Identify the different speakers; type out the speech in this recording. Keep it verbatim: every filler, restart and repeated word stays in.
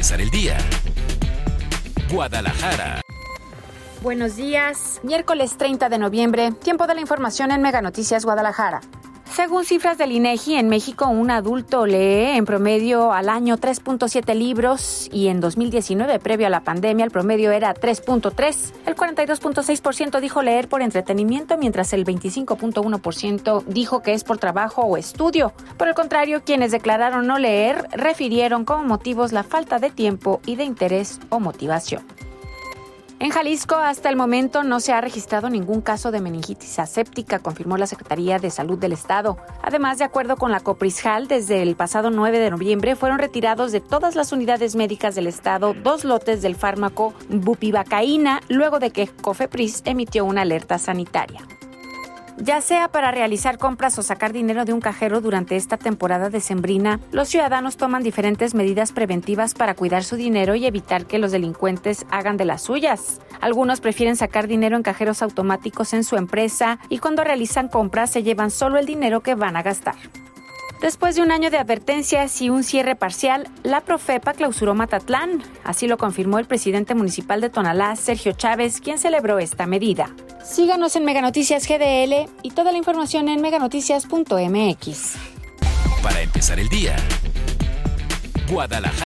Speaker 1: empezar el día. Guadalajara.
Speaker 2: Buenos días, miércoles treinta de noviembre, tiempo de la información en Mega Noticias Guadalajara. Según cifras del INEGI, en México un adulto lee en promedio al año tres punto siete libros y en dos mil diecinueve, previo a la pandemia, el promedio era tres punto tres. El cuarenta y dos punto seis por ciento dijo leer por entretenimiento, mientras el veinticinco punto uno por ciento dijo que es por trabajo o estudio. Por el contrario, quienes declararon no leer refirieron como motivos la falta de tiempo y de interés o motivación. En Jalisco, hasta el momento, no se ha registrado ningún caso de meningitis aséptica, confirmó la Secretaría de Salud del Estado. Además, de acuerdo con la Coprisjal, desde el pasado nueve de noviembre fueron retirados de todas las unidades médicas del Estado dos lotes del fármaco bupivacaína, luego de que Cofepris emitió una alerta sanitaria. Ya sea para realizar compras o sacar dinero de un cajero durante esta temporada decembrina, los ciudadanos toman diferentes medidas preventivas para cuidar su dinero y evitar que los delincuentes hagan de las suyas. Algunos prefieren sacar dinero en cajeros automáticos en su empresa y cuando realizan compras se llevan solo el dinero que van a gastar. Después de un año de advertencias y un cierre parcial, la Profepa clausuró Matatlán. Así lo confirmó el presidente municipal de Tonalá, Sergio Chávez, quien celebró esta medida. Síganos en Mega Noticias G D L y toda la información en meganoticias punto m x.
Speaker 1: Para empezar el día, Guadalajara.